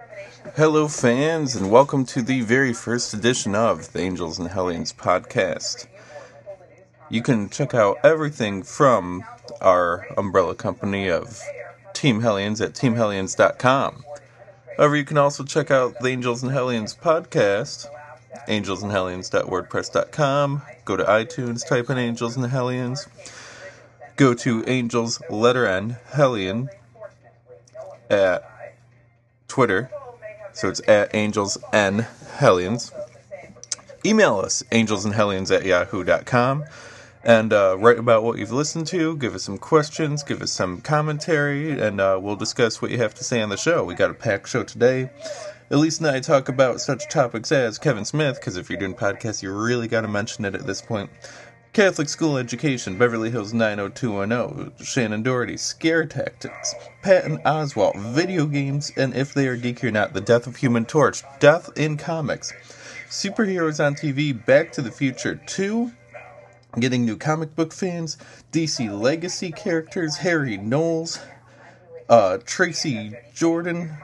Hello, fans, and welcome to the very first edition of the Angels and Hellions podcast. You can check out everything from our umbrella company of Team Hellions at teamhellions.com. However, you can also check out the Angels and Hellions podcast, angelsandhellions.wordpress.com. Go to iTunes, type in Angels and Hellions. Go to Angels, letter N, Hellion, at Twitter. So it's at Angels N Hellions. Email us, angelsandhellions@yahoo.com. And write about what you've listened to. Give us some questions. Give us some commentary. And we'll discuss what you have to say on the show. We got a packed show today. Elise and I talk about such topics as Kevin Smith, because if you're doing podcasts, you really got to mention it at this point. Catholic school education, Beverly Hills 90210, Shannon Doherty, scare tactics, Patton Oswalt, video games, and if they are geeky or not, the death of Human Torch, death in comics, superheroes on TV, Back to the Future 2, getting new comic book fans, DC Legacy characters, Harry Knowles, Tracy Jordan,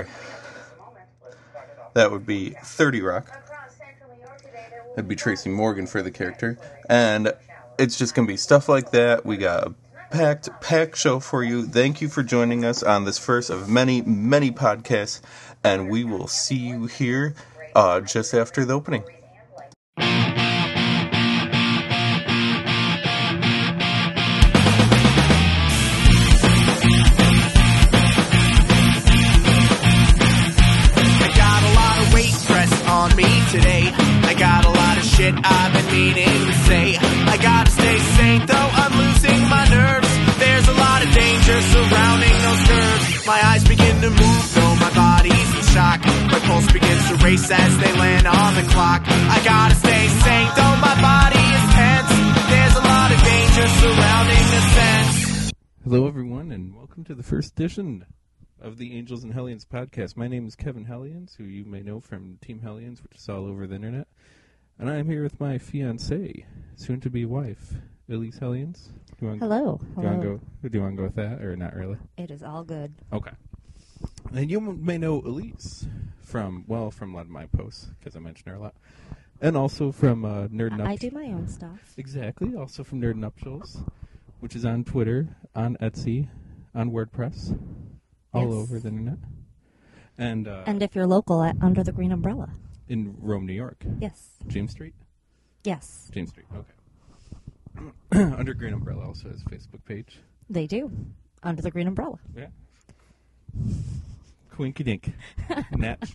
that would be 30 Rock. That'd be Tracy Morgan for the character. And it's just going to be stuff like that. We got a packed show for you. Thank you for joining us on this first of many, many podcasts. And we will see you here just after the opening. I got a lot of weight pressed on me today. I got a lot of shit I've been meaning to say. I gotta stay sane though I'm losing my nerves. There's a lot of danger surrounding those curves. My eyes begin to move though my body's in shock. My pulse begins to race as they land on the clock. I gotta stay sane though my body is tense. There's a lot of danger surrounding the sense. Hello everyone and welcome to the first edition of the Angels and Hellions podcast. My name is Kevin Hellions, who you may know from Team Hellions, which is all over the internet. And I am here with my fiancée, soon-to-be wife, Elise Hellions. Hello. Do you want to go with that, or not really? It is all good. Okay. And you may know Elise from a lot of my posts, because I mention her a lot. And also from Nerd Nuptials. I do my own stuff. Exactly. Also from Nerd Nuptials, which is on Twitter, on Etsy, on WordPress. All over the internet. And if you're local, Under the Green Umbrella. In Rome, New York. Yes. James Street? Yes. James Street, okay. Under Green Umbrella also has a Facebook page. They do. Under the Green Umbrella. Yeah. Quinky dink. Natch.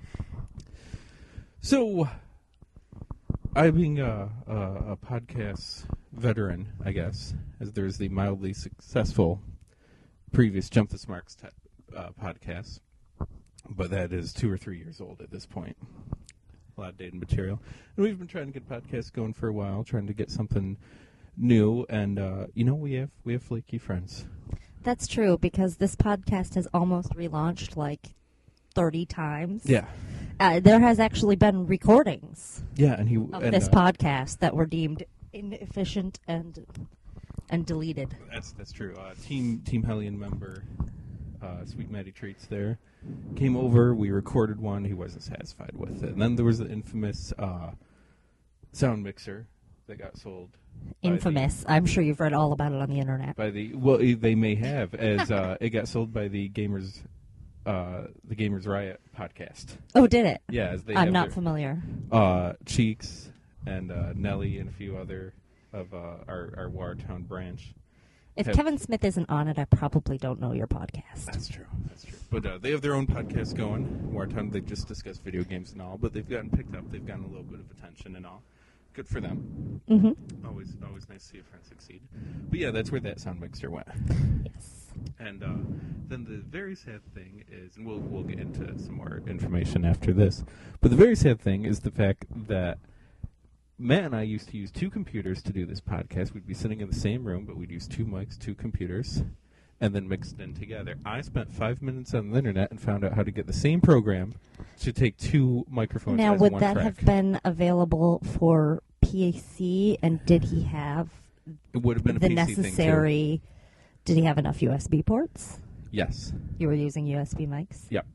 So, I being a podcast veteran, I guess, as there's the mildly successful previous Jump the Smarks podcast, but that is 2 or 3 years old at this point. A lot of dated material. And we've been trying to get podcasts going for a while, trying to get something new, and we have flaky friends. That's true, because this podcast has almost relaunched like 30 times. Yeah. There has actually been recordings of this podcast that were deemed inefficient and deleted. That's true. Team Hellion member, Sweet Maddie Treats there, came over. We recorded one. He wasn't satisfied with it. And then there was the infamous sound mixer that got sold. Infamous. I'm sure you've read all about it on the internet. They may have, as it got sold by the Gamers Riot podcast. Oh, did it? Yeah, as I'm not familiar. Cheeks and Nelly and a few other of our Watertown branch. If Kevin Smith isn't on it, I probably don't know your podcast. That's true. But they have their own podcast going. Watertown, they just discuss video games and all, but they've gotten picked up. They've gotten a little bit of attention and all. Good for them. Mm-hmm. Always nice to see a friend succeed. But yeah, that's where that sound mixer went. Yes. And then the very sad thing is, and we'll get into some more information after this, but the very sad thing is the fact that Matt and I used to use 2 computers to do this podcast. We'd be sitting in the same room, but we'd use 2 mics, 2 computers, and then mix it in together. I spent 5 minutes on the internet and found out how to get the same program to take 2 microphones now, as would one that track. have been available for PC, and did he have It would have been a the PC necessary... thing too. Did he have enough USB ports? Yes. You were using USB mics? Yep.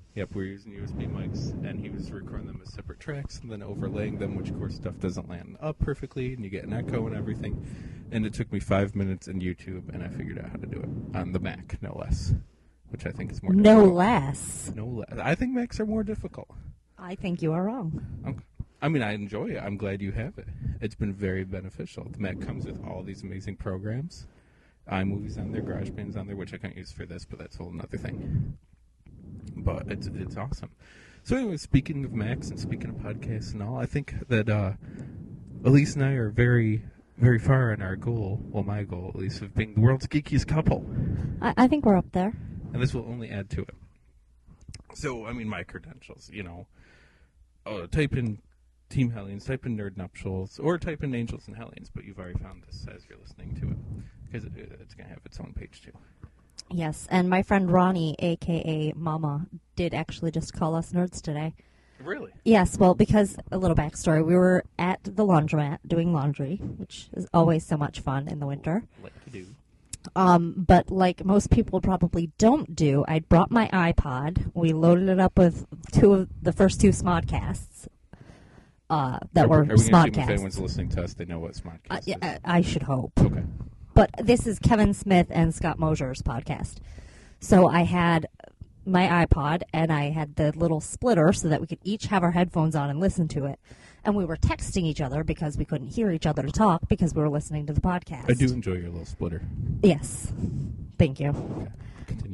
Yep, we're using USB mics, and he was recording them as separate tracks and then overlaying them, which, of course, stuff doesn't land up perfectly, and you get an echo and everything. And it took me 5 minutes in YouTube, and I figured out how to do it on the Mac, no less, which I think is more No difficult. less. No less. I think Macs are more difficult. I think you are wrong. Okay. I mean, I enjoy it. I'm glad you have it. It's been very beneficial. The Mac comes with all these amazing programs. iMovie's on there, GarageBand's on there, which I can't use for this, but that's a whole other thing. But it's awesome. So anyway, speaking of Macs and speaking of podcasts and all, I think that Elise and I are very, very far in our goal, well, my goal at least, of being the world's geekiest couple. I think we're up there. And this will only add to it. So, I mean, my credentials, type in Team Hellions, type in Nerd Nuptials, or type in Angels and Hellions, but you've already found this as you're listening to it, because it's going to have its own page, too. Yes, and my friend Ronnie, a.k.a. Mama, did actually just call us nerds today. Really? Yes, well, because, a little backstory, we were at the laundromat doing laundry, which is always so much fun in the winter. Like you do. But like most people probably don't do, I brought my iPod. We loaded it up with the first two Smodcasts that were Are we going to assume if Smodcasts. anyone's listening to us, they know what Smodcast is? I should hope. Okay. But this is Kevin Smith and Scott Mosier's podcast. So I had my iPod, and I had the little splitter so that we could each have our headphones on and listen to it. And we were texting each other because we couldn't hear each other talk because we were listening to the podcast. I do enjoy your little splitter. Yes. Thank you. Okay. Continue.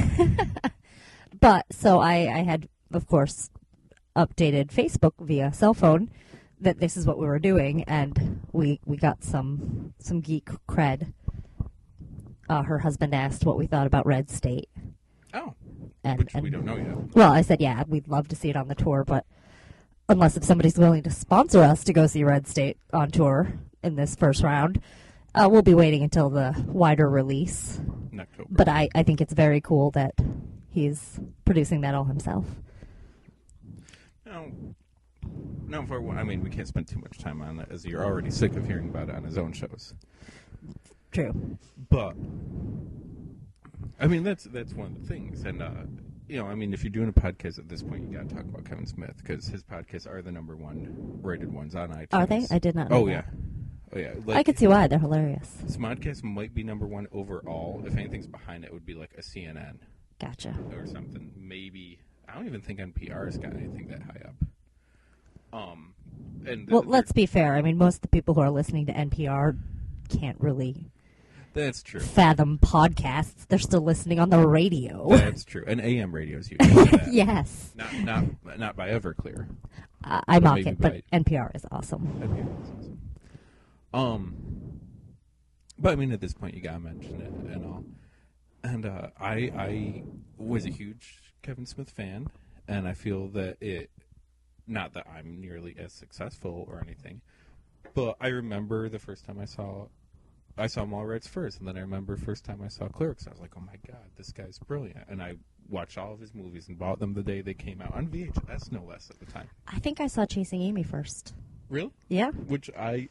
But, so I had, of course, updated Facebook via cell phone that this is what we were doing, and we got some geek cred. Her husband asked what we thought about Red State. Oh. And, Which we don't know yet. Well, I said, yeah, we'd love to see it on the tour, but unless if somebody's willing to sponsor us to go see Red State on tour in this first round, we'll be waiting until the wider release. In October. But I think it's very cool that he's producing that all himself. No, I mean, we can't spend too much time on it, as you're already sick of hearing about it on his own shows. True. But, I mean, that's one of the things. And, I mean, if you're doing a podcast at this point, you got to talk about Kevin Smith, because his podcasts are the #1 rated ones on iTunes. Are they? I did not know that. Oh, yeah. I could see why. They're hilarious. Smodcast might be #1 overall. If anything's behind it, it would be like a CNN Gotcha. or something. Maybe. I don't even think NPR's got anything that high up. Well, let's be fair. I mean, most of the people who are listening to NPR can't really That's true. fathom podcasts. They're still listening on the radio. That's true. And AM radio's usually that. Yes. Not by Everclear. I mock maybe it, but NPR is awesome. But I mean, at this point, you gotta mention it and all. And I was a huge Kevin Smith fan, and I feel that not that I'm nearly as successful or anything, but I remember the first time I saw Mallrats first, and then I remember first time I saw Clerks. I was like, oh my god, this guy's brilliant. And I watched all of his movies and bought them the day they came out on VHS, no less, at the time. I think I saw Chasing Amy first. Really? Yeah? Which I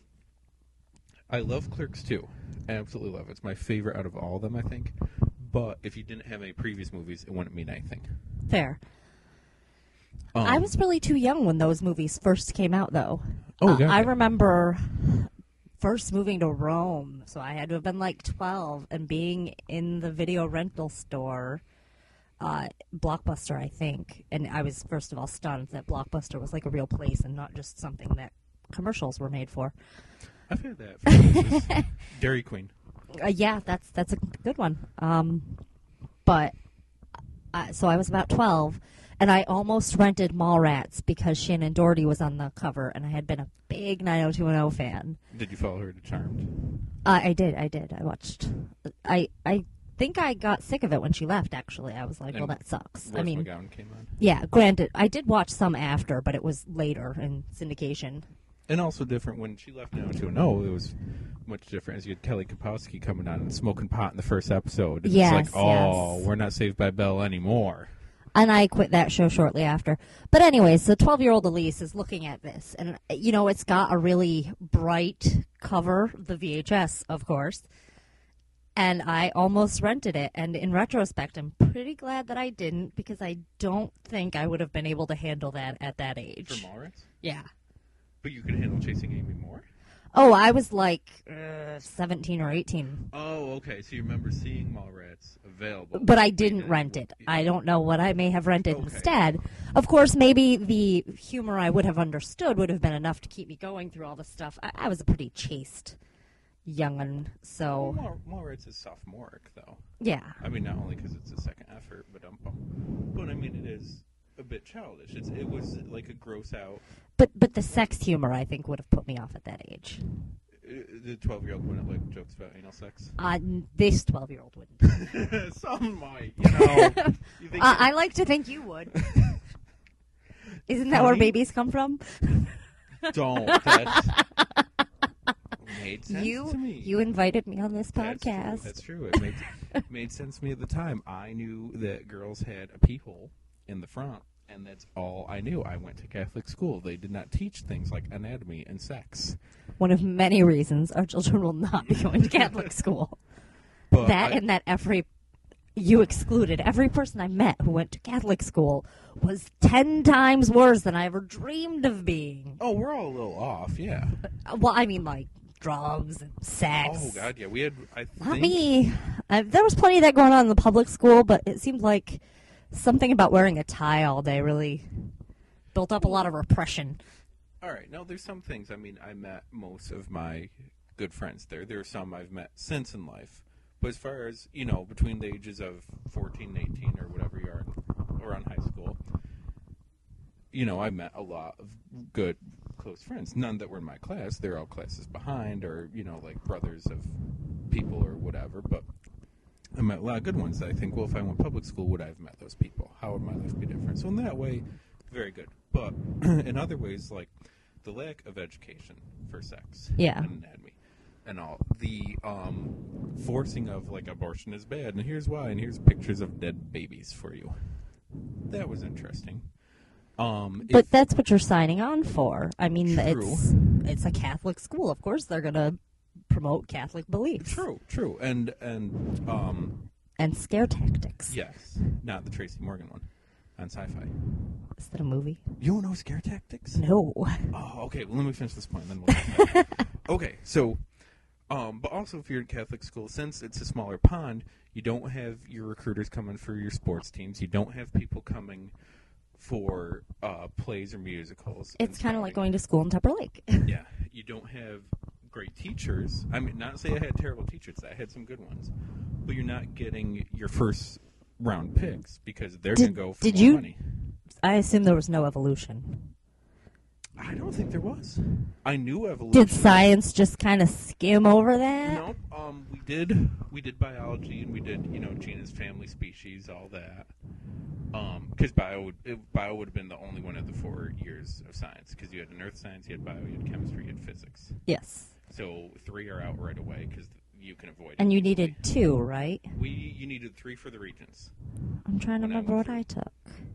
love Clerks too. I absolutely love it. It's my favorite out of all of them, I think. But if you didn't have any previous movies, it wouldn't mean anything. Fair. I was really too young when those movies first came out, though. I remember first moving to Rome, so I had to have been like 12, and being in the video rental store, Blockbuster, I think. And I was, first of all, stunned that Blockbuster was like a real place and not just something that commercials were made for. I've had that for places. Dairy Queen. Yeah, that's a good one. But so I was about 12, and I almost rented Mallrats because Shannon Doherty was on the cover, and I had been a big 90210 fan. Did you follow her to Charmed? I did. I watched. I think I got sick of it when she left, actually. I was like, well, that sucks. Rose McGowan came on. Yeah, granted, I did watch some after, but it was later in syndication. And also different when she left 90210, it was much different, as you had Kelly Kapowski coming on and smoking pot in the first episode. And Yes, it's like, we're not Saved by Belle anymore. And I quit that show shortly after. But anyways, so 12-year-old Elise is looking at this. And, it's got a really bright cover, the VHS, of course. And I almost rented it. And in retrospect, I'm pretty glad that I didn't, because I don't think I would have been able to handle that at that age. For Mallrats? Yeah. But you could handle Chasing Amy more? Oh, I was like 17 or 18. Oh, okay. So you remember seeing Mallrats available. But I didn't rent it. I don't know what I may have rented instead. Of course, maybe the humor I would have understood would have been enough to keep me going through all the stuff. I was a pretty chaste young'un, so... Well, Mallrats is sophomoric, though. Yeah. I mean, not only because it's a second effort, but I mean, it is a bit childish. It was like a gross out... But the sex humor, I think, would have put me off at that age. The 12-year-old wouldn't like jokes about anal sex? This 12-year-old wouldn't. Some might, you know. You think I like to think you would. Isn't that where babies come from? Don't. That's made sense to me. You invited me on this podcast. That's true. It made sense to me at the time. I knew that girls had a pee hole in the front, and that's all I knew. I went to Catholic school. They did not teach things like anatomy and sex. One of many reasons our children will not be going to Catholic school. But you excluded every person I met who went to Catholic school was 10 times worse than I ever dreamed of being. Oh, we're all a little off, yeah. Well, I mean, like, drugs and sex. Oh, God, yeah. We had, Not me. There was plenty of that going on in the public school, but it seemed like something about wearing a tie all day really built up a lot of repression. All right. No, there's some things. I mean, I met most of my good friends there. There are some I've met since in life. But as far as, you know, between the ages of 14 and 18 or whatever you are around high school, you know, I met a lot of good, close friends. None that were in my class. They're all classes behind or, you know, like brothers of people or whatever. But I met a lot of good ones that I think, well, if I went public school, would I have met those people? How would my life be different? So in that way, very good. But in other ways, like the lack of education for sex and anatomy and all, the forcing of, like, abortion is bad, and here's why, and here's pictures of dead babies for you. That was interesting. But that's what you're signing on for. I mean, true. it's a Catholic school. Of course they're going to promote Catholic beliefs. True. And scare tactics. Yes. Not the Tracy Morgan one on Sci-Fi. Is that a movie? You don't know Scare Tactics? No. Oh, okay. Well, let me finish this point, and then we'll okay, so... but also, if you're in Catholic school, since it's a smaller pond, you don't have your recruiters coming for your sports teams. You don't have people coming for plays or musicals. It's kind of like going to school in Tupper Lake. Yeah. You don't have great teachers. I mean, not to say I had terrible teachers. I had some good ones. But you're not getting your first round picks because they're going to go for more money. I assume there was no evolution. I don't think there was. I knew evolution. Did science just kind of skim over that? Nope. We did biology, and we did, you know, genus, family, species, all that. Because bio would have been the only one of the 4 years of science. Because you had an earth science, you had bio, you had chemistry, you had physics. Yes. So 3 are out right away because you can avoid it. And you needed 2, right? You needed 3 for the regents. I'm trying to remember what I took.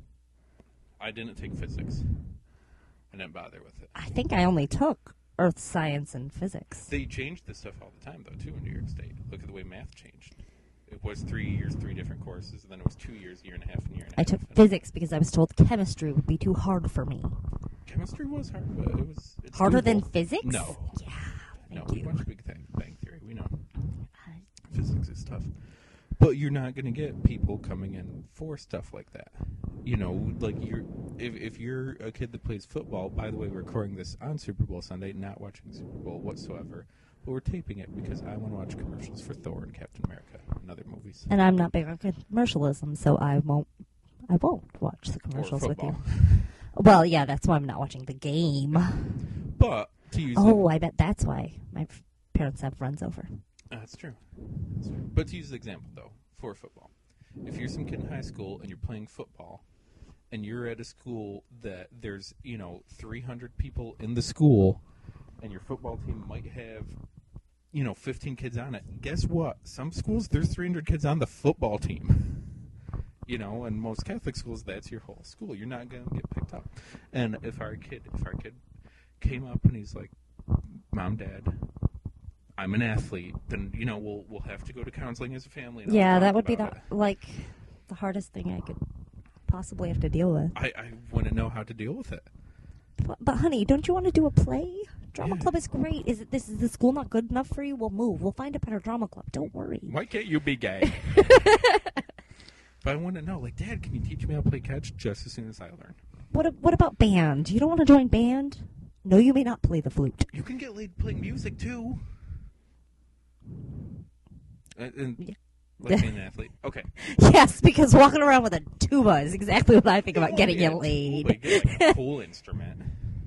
I didn't take physics. I didn't bother with it. I think I only took earth science and physics. They changed this stuff all the time, though, too, in New York State. Look at the way math changed. It was 3 years, 3 different courses, and then it was 2 years, year and a half, and year and a half. I took physics because I was told chemistry would be too hard for me. Chemistry was hard, but it's harder doable. than physics? No. Yeah. No, we watched Big Bang Theory. We know. Physics is tough. But you're not going to get people coming in for stuff like that. You know, like if you're a kid that plays football, by the way, we're recording this on Super Bowl Sunday, not watching Super Bowl whatsoever, but we're taping it because I want to watch commercials for Thor and Captain America and other movies. And I'm not big on commercialism, so I won't watch the commercials with you. Well, yeah, that's why I'm not watching the game. But to use I bet that's why my parents have friends over. That's true. But to use the example, though, for football, if you're some kid in high school and you're playing football and you're at a school that there's, 300 people in the school and your football team might have, 15 kids on it, guess what? Some schools, there's 300 kids on the football team. And most Catholic schools, that's your whole school. You're not going to get picked up. And if our kid came up and he's like, Mom, Dad, I'm an athlete, then we'll have to go to counseling as a family. Yeah, that would be the hardest thing I could possibly have to deal with. I want to know how to deal with it. But honey, don't you want to do a play? Drama club is great. Is the school not good enough for you? We'll move. We'll find a better drama club. Don't worry. Why can't you be gay? But I want to know, like, Dad, can you teach me how to play catch just as soon as I learn? What about band? You don't want to join band? No, you may not play the flute. You can get laid playing music too. And like being an athlete. Okay. Yes, because walking around with a tuba is exactly what I think about getting you laid. Get like a cool instrument.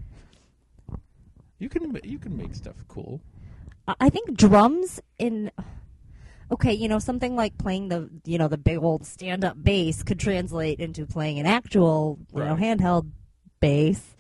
You can make stuff cool. I think drums in. Okay, something like playing the big old stand-up bass could translate into playing an actual, handheld bass.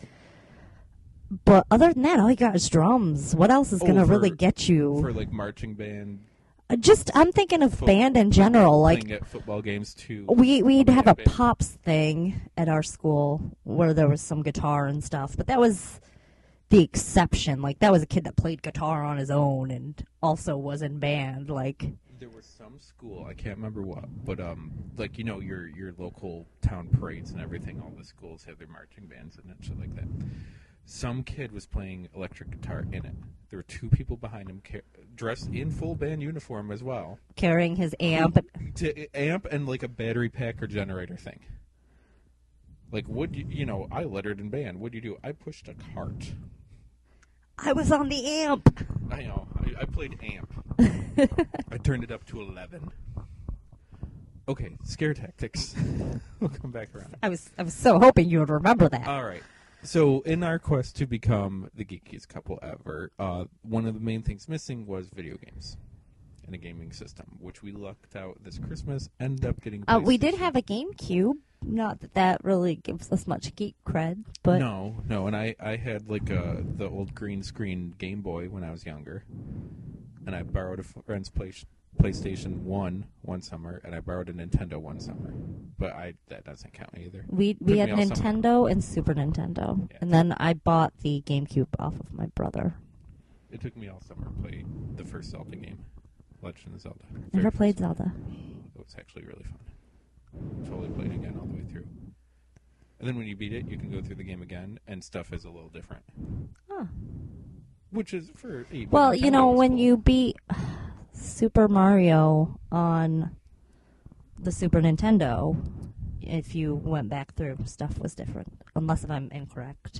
But other than that, all you got is drums. What else is going to really get you? For, like, marching band? I'm thinking of band in general. Playing at football games, too. We'd have a pops thing at our school where there was some guitar and stuff. But that was the exception. Like, that was a kid that played guitar on his own and also was in band. Like... There was some school, I can't remember what, but like your local town parades and everything. All the schools have their marching bands and shit like that. Some kid was playing electric guitar in it. There were two people behind him, dressed in full band uniform as well, carrying his amp, amp and like a battery pack or generator thing. Like, I lettered in band. What'd you do? I pushed a cart. I was on the amp. I know. I played amp. I turned it up to 11. Okay, scare tactics. We'll come back around. I was so hoping you would remember that. All right. So in our quest to become the geekiest couple ever, one of the main things missing was video games and a gaming system, which we lucked out this Christmas. Ended up getting. We did have a GameCube. Not that really gives us much geek cred, but no, and I had like the old green screen Game Boy when I was younger, and I borrowed a friend's PlayStation 1 one summer, and I borrowed a Nintendo one summer, but that doesn't count either. We had Nintendo and Super Nintendo, and then I bought the GameCube off of my brother. It took me all summer to play the first Zelda game, Legend of Zelda. Never played Zelda. It was actually really fun. Totally played it again all the way through. And then when you beat it, you can go through the game again, and stuff is a little different. Huh. Which is for... Well, when cool. You beat Super Mario on the Super Nintendo, if you went back through, stuff was different. Unless if I'm incorrect.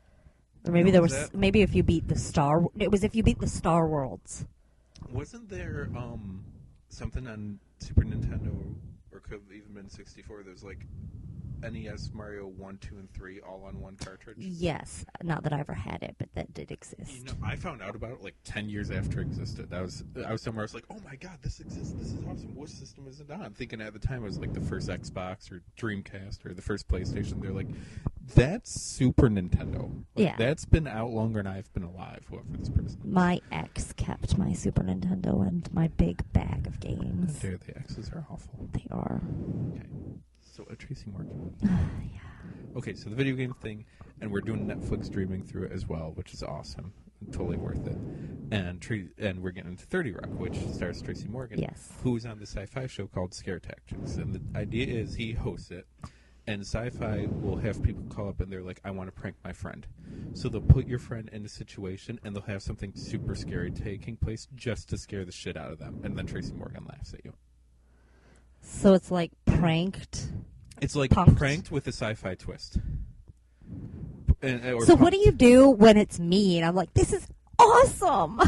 Or maybe maybe if you beat the Star... It was if you beat the Star Worlds. Wasn't there something on Super Nintendo... Or could have even been 64. There's like NES Mario 1, 2, and 3 all on one cartridge. Yes, not that I ever had it, but that did exist. I found out about it like 10 years after it existed. I was somewhere. I was like, oh my god, this exists. This is awesome. What system is it on? Thinking at the time it was like the first Xbox or Dreamcast or the first PlayStation. They're like, that's Super Nintendo. Like, that's been out longer than I've been alive. Whoever this person is. My ex kept my Super Nintendo and my big bag of games. The X's are awful. They are. Okay. So Tracy Morgan. Yeah. Okay, so the video game thing, and we're doing Netflix streaming through it as well, which is awesome. Totally worth it. And we're getting into 30 Rock, which stars Tracy Morgan. Yes. Who's on the sci-fi show called Scare Tactics. And the idea is he hosts it, and sci-fi will have people call up and they're like, I want to prank my friend. So they'll put your friend in a situation, and they'll have something super scary taking place just to scare the shit out of them. And then Tracy Morgan laughs at you. So it's like pranked? It's like pranked with a sci-fi twist. So what do you do when it's me and I'm like, this is awesome?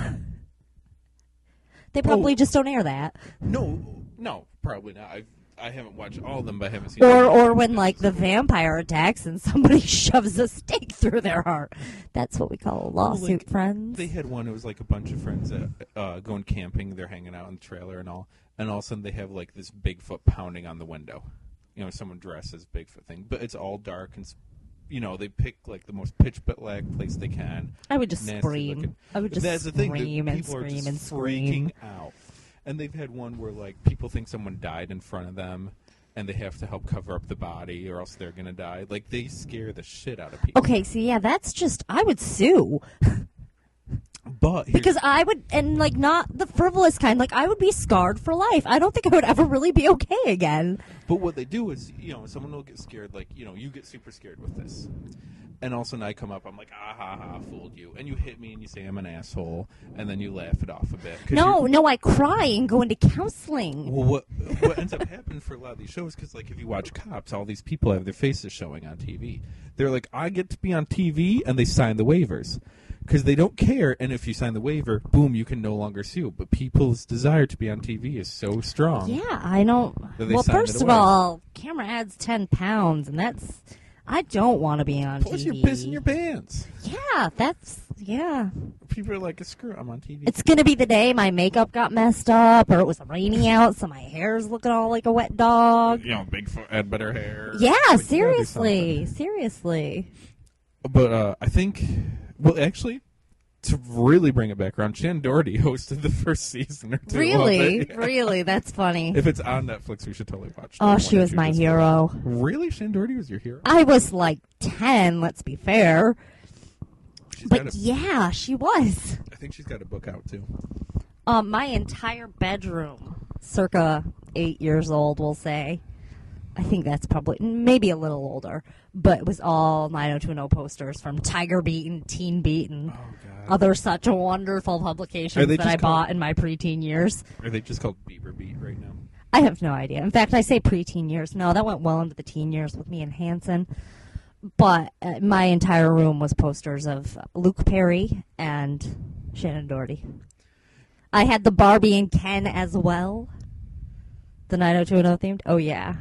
They probably just don't air that. No, probably not. I haven't watched all of them, but I haven't seen Or when, like, the vampire attacks and somebody shoves a stake through their heart. That's what we call a lawsuit, friends. They had one, it was like a bunch of friends that going camping, they're hanging out in the trailer and all of a sudden they have, like, this Bigfoot pounding on the window. Someone dressed as Bigfoot thing. But it's all dark and, they pick, like, the most pitch-black place they can. I would just scream. I would just scream and scream and scream. Freaking out. And they've had one where, like, people think someone died in front of them, and they have to help cover up the body, or else they're going to die. Like, they scare the shit out of people. Okay, so, yeah, that's just... I would sue. But because I would, and like not the frivolous kind, like I would be scarred for life. I don't think I would ever really be okay again. But what they do is, someone will get scared, like, you get super scared with this. And all of a sudden I come up, I'm like, ah, ha, ha, fooled you. And you hit me and you say I'm an asshole, and then you laugh it off a bit. No, I cry and go into counseling. Well, what ends up happening for a lot of these shows, because, like, if you watch Cops, all these people have their faces showing on TV. They're like, I get to be on TV, and they sign the waivers. Because they don't care, and if you sign the waiver, boom, you can no longer sue. But people's desire to be on TV is so strong. Yeah, I don't... Well, first of all, camera adds 10 pounds, and that's... I don't want to be on Plus, TV. you're pissing your pants. Yeah. People are like, screw it, I'm on TV. It's going to be the day my makeup got messed up, or it was raining out, so my hair's looking all like a wet dog. Bigfoot had better hair. Yeah, seriously. But I think... Well, actually, to really bring it back around, Shannon Doherty hosted the first season or two. Really? Yeah. Really? That's funny. If it's on Netflix, we should totally watch it. Oh, she was my hero. Really? Shannon Doherty was your hero? I was like 10, let's be fair. Yeah, she was. I think she's got a book out, too. My entire bedroom, circa 8 years old, we'll say. I think that's probably, maybe a little older, but it was all 90210 posters from Tiger Beat and Teen Beat and other such wonderful publications that I bought in my preteen years. Are they just called Bieber Beat right now? I have no idea. In fact, I say preteen years. No, that went well into the teen years with me and Hanson. But my entire room was posters of Luke Perry and Shannon Doherty. I had the Barbie and Ken as well. The 90210 themed. Oh, yeah.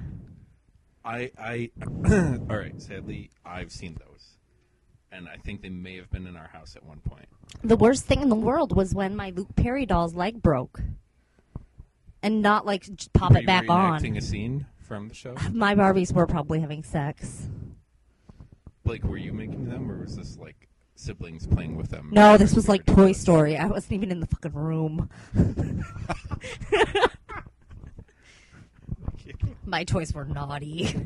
All right, sadly, I've seen those. And I think they may have been in our house at one point. The worst thing in the world was when my Luke Perry doll's leg broke. And not, like, just pop it back on. Were you reenacting a scene from the show? My Barbies were probably having sex. Like, were you making them, or was this, like, siblings playing with them? No, this was like Toy Story. I wasn't even in the fucking room. My toys were naughty.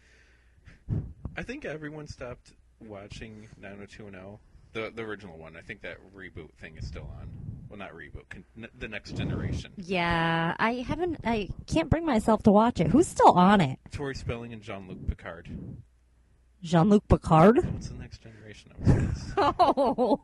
I think everyone stopped watching 90210, the original one. I think that reboot thing is still on. Well, not reboot, the Next Generation. Yeah, I can't bring myself to watch it. Who's still on it? Tori Spelling and Jean-Luc Picard. Jean-Luc Picard? What's the Next Generation? Oh.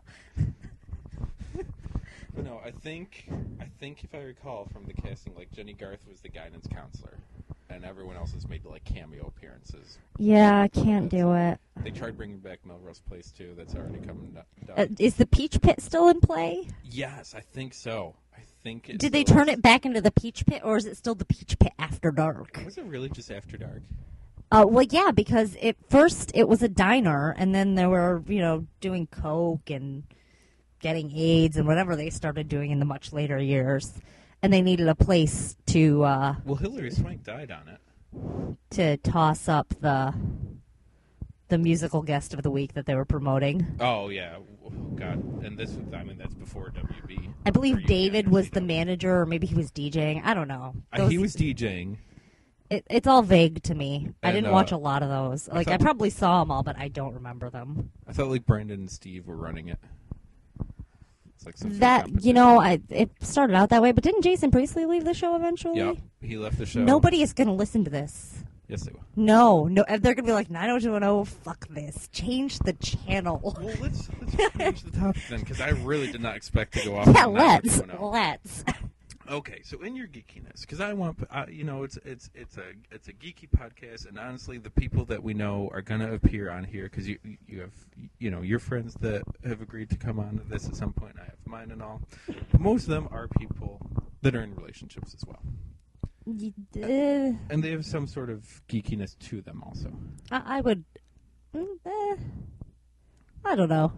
But no, I think if I recall from the casting, like, Jenny Garth was the guidance counselor, and everyone else has made, like, cameo appearances. Yeah, I can't do it. They tried bringing back Melrose Place, too. That's already coming down. Is the Peach Pit still in play? Yes, I think so. Did they turn it back into the Peach Pit, or is it still the Peach Pit After Dark? Was it really just After Dark? Well, yeah, because first it was a diner, and then they were, doing coke and getting AIDS and whatever they started doing in the much later years. And they needed a place to... well, Hilary Swank died on it. To toss up the musical guest of the week that they were promoting. Oh, yeah. God. And that's before WB. I believe David was the manager, or maybe he was DJing. I don't know. He was DJing. It's all vague to me. I didn't watch a lot of those. I probably saw them all, but I don't remember them. I thought, like, Brandon and Steve were running it. Like it started out that way, but didn't Jason Priestley leave the show eventually? Yeah, he left the show. Nobody is going to listen to this. Yes, they will. No, they're going to be like, 90210, fuck this. Change the channel. Well, let's change the topic then, because I really did not expect to go off. Yeah, let's. Okay, so in your geekiness, because I want, it's a geeky podcast, and honestly, the people that we know are going to appear on here, because you have, your friends that have agreed to come on to this at some point, I have mine and all, but most of them are people that are in relationships as well. And they have some sort of geekiness to them also. I would, I don't know.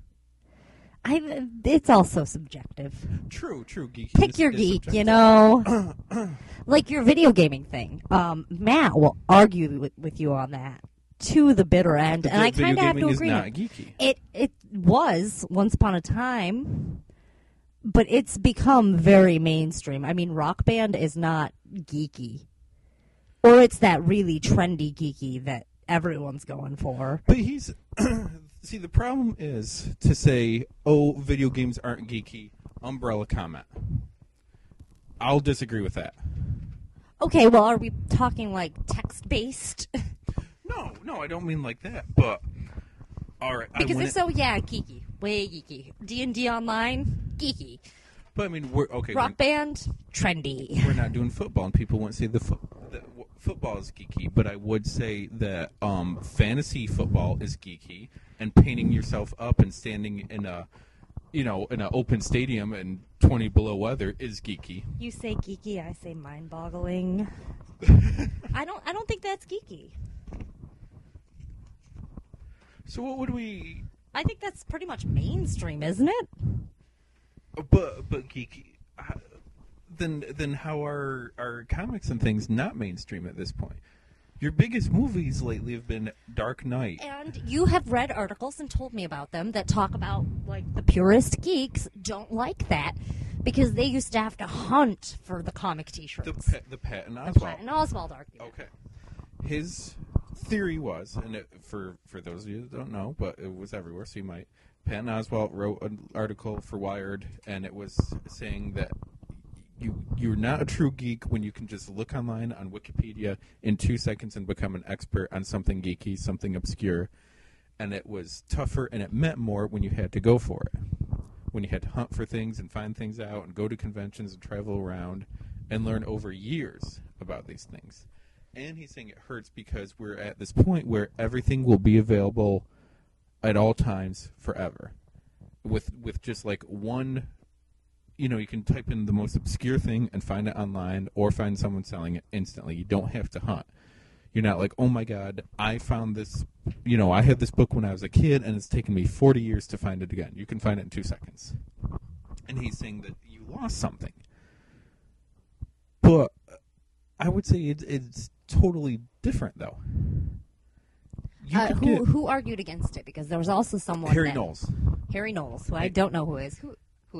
It's also subjective. True. Geekiness. Pick your geek, like your video gaming thing. Matt will argue with you on that to the bitter end, and I kind of have to agree. Video gaming is not geeky. It was once upon a time, but it's become very mainstream. I mean, Rock Band is not geeky, or it's that really trendy geeky that everyone's going for. But he's See, the problem is to say, oh, video games aren't geeky, umbrella comment. I'll disagree with that. Okay, well, are we talking like text-based? No, I don't mean like that, but... All right, because if so, yeah, geeky. Way geeky. D&D Online, geeky. But, I mean, we're... Okay. Rock band, trendy. We're not doing football, and people wouldn't say football is geeky, but I would say that fantasy football is geeky, and painting yourself up and standing in a... in an open stadium and 20 below weather is geeky. You say geeky, I say mind-boggling. I don't think that's geeky. So what would we... I think that's pretty much mainstream, isn't it? But geeky... Then how are comics and things not mainstream at this point? Your biggest movies lately have been Dark Knight. And you have read articles and told me about them that talk about, like, the purist geeks don't like that because they used to have to hunt for the comic T-shirts. The Patton Oswalt. The Patton Oswalt argument. Okay. His theory was, and for those of you that don't know, but it was everywhere, so you might, Patton Oswalt wrote an article for Wired, and it was saying that you're not a true geek when you can just look online on Wikipedia in 2 seconds and become an expert on something geeky, something obscure. And it was tougher and it meant more when you had to go for it. When you had to hunt for things and find things out and go to conventions and travel around and learn over years about these things. And he's saying it hurts because we're at this point where everything will be available at all times forever. With just like one... you can type in the most obscure thing and find it online or find someone selling it instantly. You don't have to hunt. You're not like, oh my God, I found this, I had this book when I was a kid and it's taken me 40 years to find it again. You can find it in 2 seconds. And he's saying that you lost something. But I would say it's totally different, though. Who argued against it? Because there was also someone Harry Knowles. Harry Knowles, who I don't know who is. Who?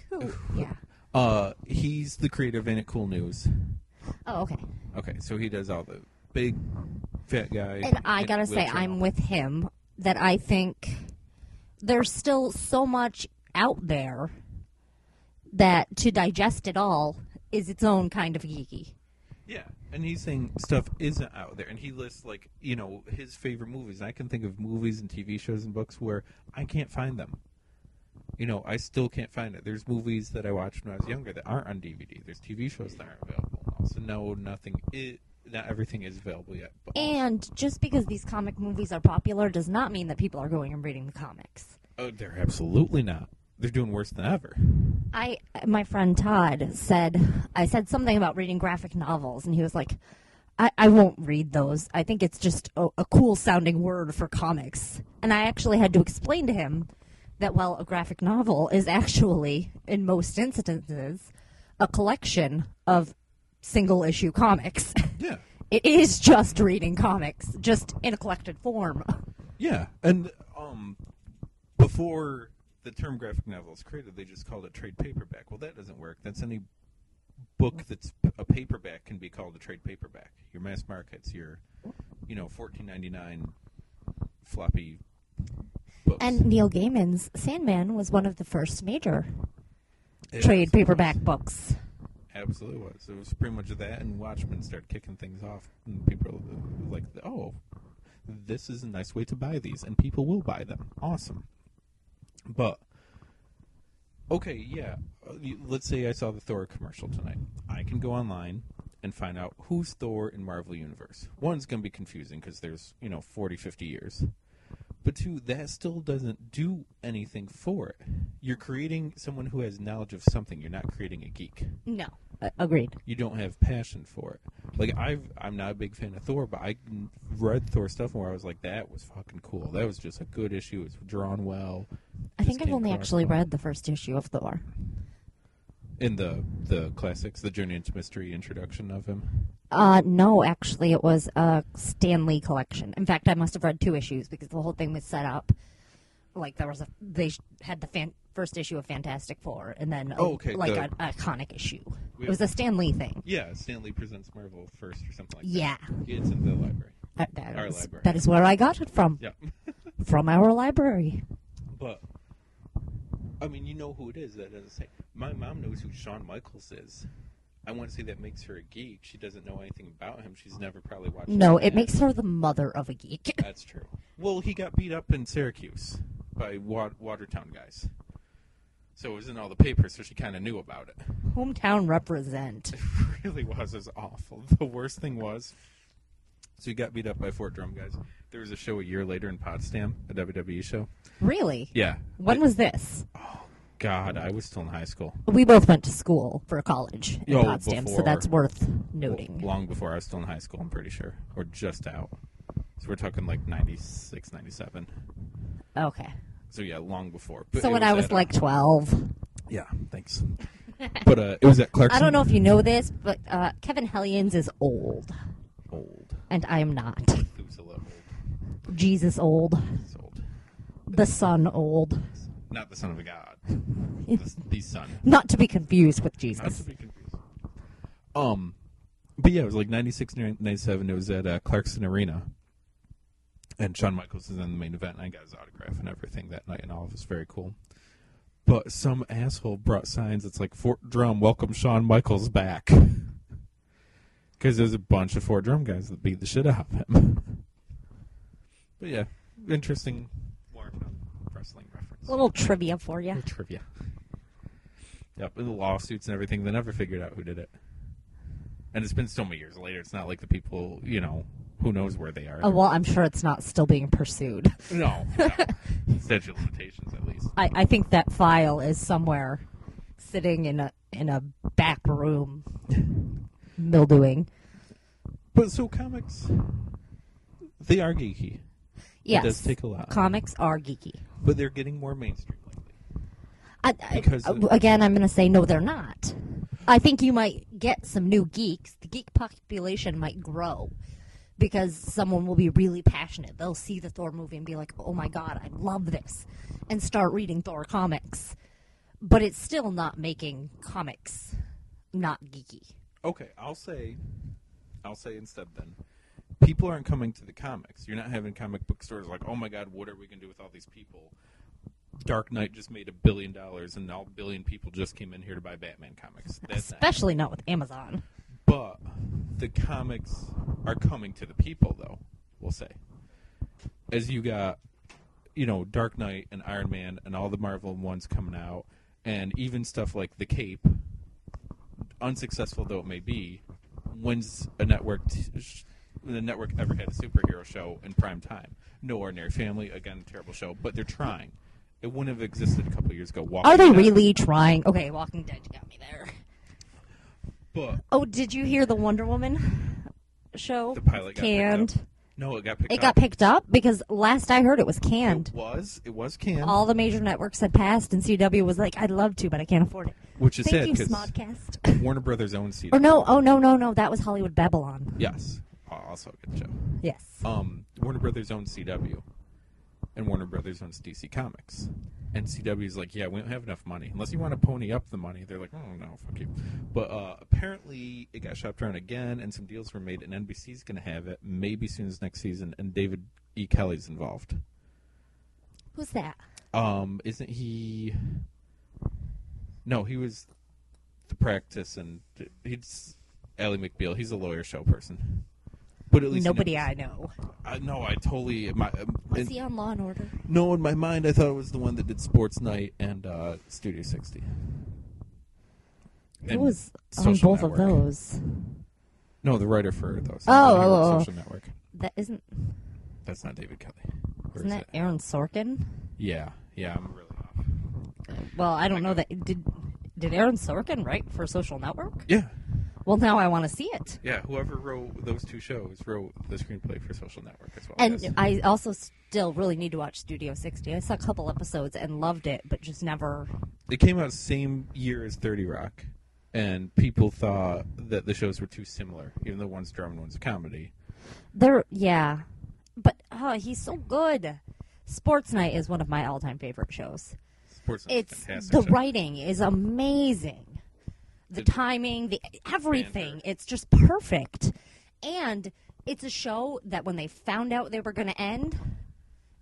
Yeah. He's the creator of Ain't It Cool News. Oh, okay. Okay, so he does all the big, fat guy. And I gotta say, I'm with him that I think there's still so much out there that to digest it all is its own kind of geeky. Yeah, and he's saying stuff isn't out there, and he lists, his favorite movies. And I can think of movies and TV shows and books where I can't find them. I still can't find it. There's movies that I watched when I was younger that aren't on DVD. There's TV shows that aren't available now. So not everything is available yet. And just because these comic movies are popular does not mean that people are going and reading the comics. Oh, they're absolutely not. They're doing worse than ever. My friend Todd I said something about reading graphic novels, and he was like, I won't read those. I think it's just a cool-sounding word for comics. And I actually had to explain to him that, well, a graphic novel is actually, in most instances, a collection of single-issue comics. Yeah. It is just reading comics, just in a collected form. Yeah, and before the term graphic novel was created, they just called it trade paperback. Well, that doesn't work. That's any book that's a paperback can be called a trade paperback. Your mass markets, your, $14.99 floppy books. And Neil Gaiman's Sandman was one of the first major trade paperback books. Absolutely was. It was pretty much that, and Watchmen started kicking things off, and people were like, oh, this is a nice way to buy these, and people will buy them. Awesome. But, okay, yeah, let's say I saw the Thor commercial tonight. I can go online and find out who's Thor in Marvel Universe. One's going to be confusing because there's, 40, 50 years. But two, that still doesn't do anything for it. You're creating someone who has knowledge of something. You're not creating a geek. No, agreed. You don't have passion for it. Like, I'm not a big fan of Thor, but I read Thor stuff where I was like, that was fucking cool. That was just a good issue. It was drawn well. I think I've only actually read the first issue of Thor. In the classics, the Journey into Mystery introduction of him? No, actually, it was a Stan Lee collection. In fact, I must have read 2 issues because the whole thing was set up like they had the first issue of Fantastic Four, and then an iconic issue. It was a Stan Lee thing. Yeah, Stan Lee Presents Marvel first or something like that. Yeah. It's in the library. Our library. That is where I got it from. Yeah. from our library. But, I mean, you know who it is. That doesn't say. My mom knows who Shawn Michaels is. I want to say that makes her a geek. She doesn't know anything about him. She's never probably watched. No, it makes her the mother of a geek. That's true. Well, he got beat up in Syracuse by Watertown guys. So it was in all the papers, so she kind of knew about it. Hometown represent. It really was. It was awful. The worst thing was, so he got beat up by Fort Drum guys. There was a show a year later in Potsdam, a WWE show. Really? Yeah. When was this? Oh, God, I was still in high school. We both went to school for college in Potsdam, so that's worth noting. Long before I was still in high school, I'm pretty sure. Or just out. So we're talking like 96, 97. Okay. So, yeah, long before. But so when I was like 12. Yeah, thanks. But it was at Clarkson. I don't know if you know this, but Kevin Hellions is old. Old. And I am not. Methuselah old. Jesus old. He's old. The Son old. Not the Son of a God. the Son. Not to be confused with Not Jesus. to be confused. But yeah, it was like 96, 97. It was at Clarkson Arena. And Shawn Michaels was in the main event, and I got his autograph and everything that night, and all of it was very cool. But some asshole brought signs that's like, Fort Drum, welcome Shawn Michaels back. Because there's a bunch of Fort Drum guys that beat the shit out of him. But yeah, interesting wrestling reference. A little trivia for you. Trivia. Yep, and the lawsuits and everything, they never figured out who did it. And it's been so many years later, it's not like the people, who knows where they are. Oh, well, I'm sure it's not still being pursued. No. Statute of limitations, at least. I think that file is somewhere sitting in a back room, mildewing. But so comics, they are geeky. Yes. It does take a lot. Comics are geeky. But they're getting more mainstream lately. Again, I'm going to say no, they're not. I think you might get some new geeks. The geek population might grow because someone will be really passionate. They'll see the Thor movie and be like, oh my God, I love this, and start reading Thor comics. But it's still not making comics not geeky. Okay, I'll say instead then, people aren't coming to the comics. You're not having comic book stores like, oh my God, what are we going to do with all these people? Dark Knight just made $1 billion, and all 1 billion people just came in here to buy Batman comics. Especially not with Amazon. But the comics are coming to the people, though, we'll say. As you got, Dark Knight and Iron Man and all the Marvel ones coming out, and even stuff like The Cape, unsuccessful though it may be, when's a network... the network ever had a superhero show in prime time? No Ordinary Family, again, terrible show, but they're trying. It wouldn't have existed a couple years ago. Are they really trying? Okay, Walking Dead got me there. But did you hear the Wonder Woman show? The pilot got canned. Picked up. No, it got picked up. It got picked up because last I heard it was canned. It was canned. All the major networks had passed, and CW was like, "I'd love to, but I can't afford it." Which is sad because Smodcast. Warner Brothers owns CW. Or no, that was Hollywood Babylon. Yes, also a good show. Yes. Warner Brothers owns CW, and Warner Brothers owns DC Comics. And CW's like, yeah, we don't have enough money. Unless you want to pony up the money. They're like, oh, no, fuck you. But apparently it got shopped around again, and some deals were made, and NBC's going to have it maybe soon as next season, and David E. Kelly's involved. Who's that? Isn't he... No, he was The Practice, and he's Ally McBeal. He's a lawyer show person. But at least nobody I know. No, I totally... Was he on Law & Order? No, in my mind, I thought it was the one that did Sports Night and Studio 60. It was on both of those. No, the writer for those. Social Network. That isn't... That's not David Kelly. Isn't that Aaron Sorkin? Yeah, I'm really off. Well, I don't know that... Did Aaron Sorkin write for Social Network? Yeah. Well, now I want to see it. Yeah, whoever wrote those two shows wrote the screenplay for Social Network as well. And I also still really need to watch Studio 60. I saw a couple episodes and loved it, but just never... It came out same year as 30 Rock, and people thought that the shows were too similar, even though one's drama and one's a comedy. Yeah. But, he's so good. Sports Night is one of my all-time favorite shows. Sports Night's fantastic. The writing is amazing. The timing, everything. It's just perfect. And it's a show that when they found out they were going to end,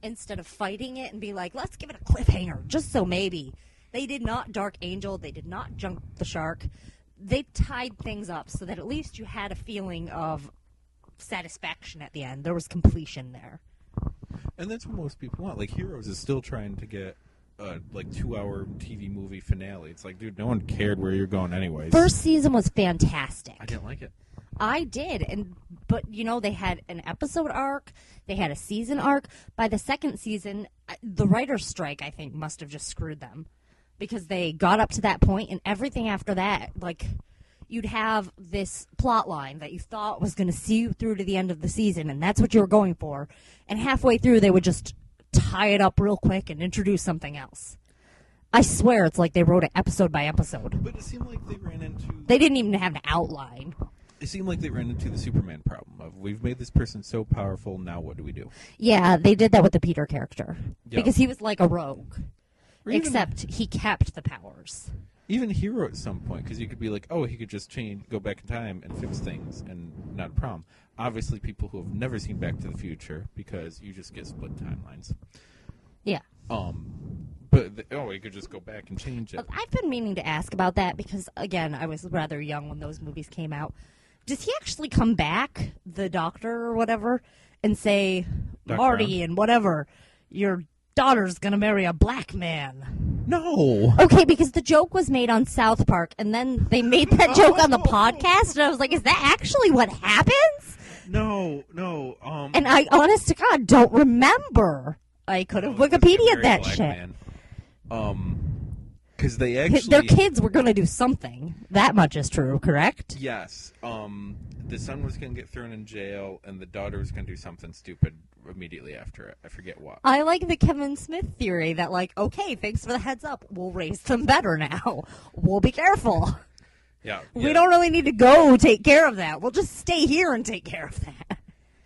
instead of fighting it and be like, let's give it a cliffhanger, just so maybe. They did not Dark Angel. They did not jump the shark. They tied things up so that at least you had a feeling of satisfaction at the end. There was completion there. And that's what most people want. Like, Heroes is still trying to get a 2-hour TV movie finale. It's like, dude, no one cared where you're going anyways. First season was fantastic. I didn't like it. I did, but they had an episode arc, they had a season arc. By the second season, the writer's strike, I think, must have just screwed them, because they got up to that point, and everything after that, like, you'd have this plot line that you thought was going to see you through to the end of the season, and that's what you were going for, and halfway through they would just tie it up real quick and introduce something else. I swear it's like they wrote it episode by episode. But it seemed like they ran into... They didn't even have an outline. It seemed like they ran into the Superman problem of, we've made this person so powerful, now what do we do? Yeah, they did that with the Peter character. Yeah. Because he was like a rogue. Except he kept the powers. Even Hero at some point, because you could be like, oh, he could just go back in time and fix things, and not a problem. Obviously, people who have never seen Back to the Future, because you just get split timelines. Yeah. But he could just go back and change it. I've been meaning to ask about that because, again, I was rather young when those movies came out. Does he actually come back, the doctor or whatever, and say, Doc Marty Brown. and whatever, your daughter's going to marry a black man? No. Okay, because the joke was made on South Park, and then they made that joke on the podcast, and I was like, is that actually what happens? No. And I, honest to God, don't remember. I could have Wikipedia'd that shit. Man. Because they actually... Their kids were going to do something. That much is true, correct? Yes. The son was going to get thrown in jail, and the daughter was going to do something stupid immediately after it. I forget what. I like the Kevin Smith theory that, like, okay, thanks for the heads up. We'll raise them better now. We'll be careful. Yeah. We don't really need to go take care of that. We'll just stay here and take care of that.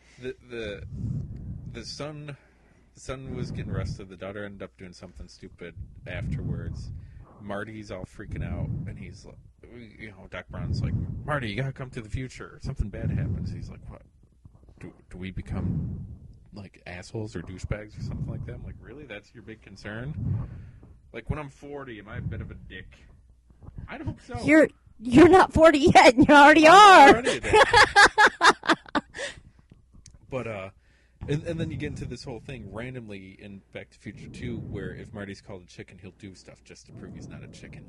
The son was getting arrested. The daughter ended up doing something stupid afterwards. Marty's all freaking out, and he's like, Doc Brown's like, Marty, you gotta come to the future. Something bad happens. He's like, what? Do we become like assholes or douchebags or something like that? I'm like, really? That's your big concern? Like, when I'm 40, am I a bit of a dick? I don't hope so. You're not 40 yet, and you already are. Already a dick. But and then you get into this whole thing randomly in Back to the Future 2, where if Marty's called a chicken, he'll do stuff just to prove he's not a chicken.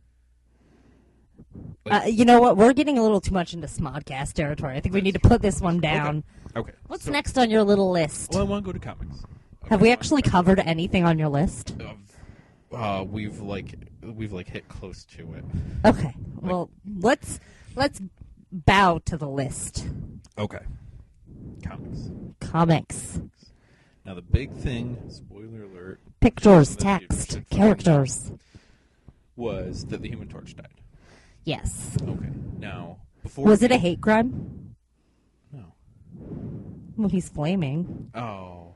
Like, you know what? We're getting a little too much into Smodcast territory. I think we need to put this one down. Okay. What's next on your little list? Well, I want to go to comics. Have we actually covered anything on your list? We've hit close to it. Okay. Well, let's bow to the list. Okay. Comics. Now the big thing, spoiler alert, Pictures, text, characters. Was that the Human Torch died. Yes. Okay. Now, before... Was it a hate crime? No. Well, he's flaming. Oh.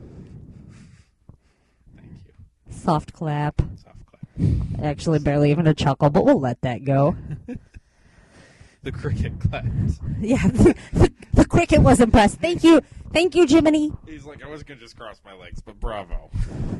Thank you. Soft clap. Soft clap. Actually, barely even a chuckle, but we'll let that go. The cricket clapped. Yeah, the cricket was impressed. Thank you, Jiminy. He's like, I wasn't going to just cross my legs, but bravo.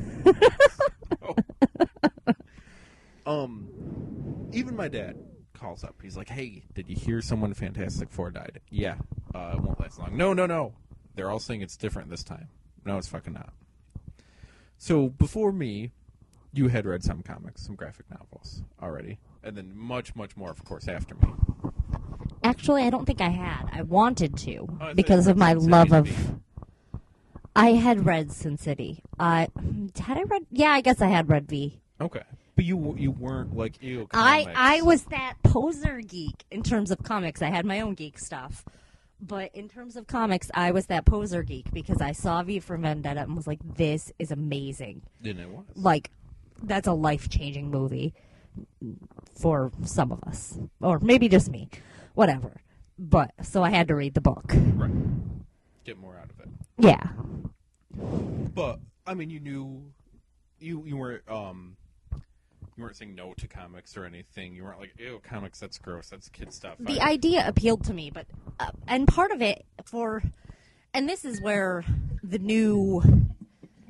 Even my dad calls up. He's like, hey, did you hear someone Fantastic Four died? Yeah. It won't last long. No. They're all saying it's different this time. No, it's fucking not. So before me, you had read some comics, some graphic novels already. And then much, much more, of course, after me. Actually, I don't think I had. I wanted to because of my love of... I had read Sin City. Had I read... Yeah, I guess I had read V. Okay. But you weren't like, ew, comics. I was that poser geek in terms of comics. I had my own geek stuff. But in terms of comics, I was that poser geek because I saw V for Vendetta and was like, this is amazing. And it was. Like, that's a life-changing movie for some of us. Or maybe just me. Whatever. But, so I had to read the book. Right. Get more out of it. Yeah. But, I mean, you knew... You weren't, you weren't saying no to comics or anything. You weren't like, ew, comics, that's gross. That's kid stuff. The idea appealed to me, but... and part of it and this is where the new